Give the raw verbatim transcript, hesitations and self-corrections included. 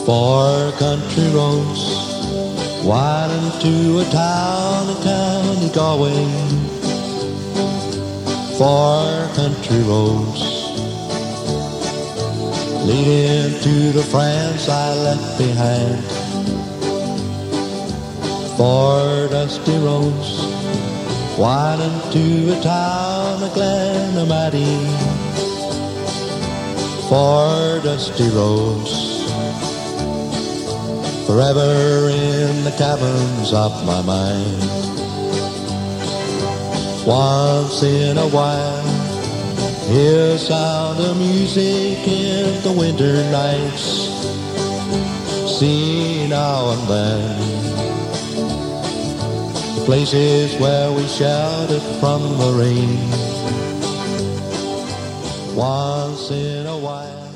Four country roads winding to a town in County Galway. Four country roads leading to the France I left behind. Four dusty roads winding to a town of Glenamaddy. Four dusty roads forever in the caverns of my mind. Once in a while, hear sound of music in the winter nights. See now and then the places where we sheltered from the rain. Once in a while.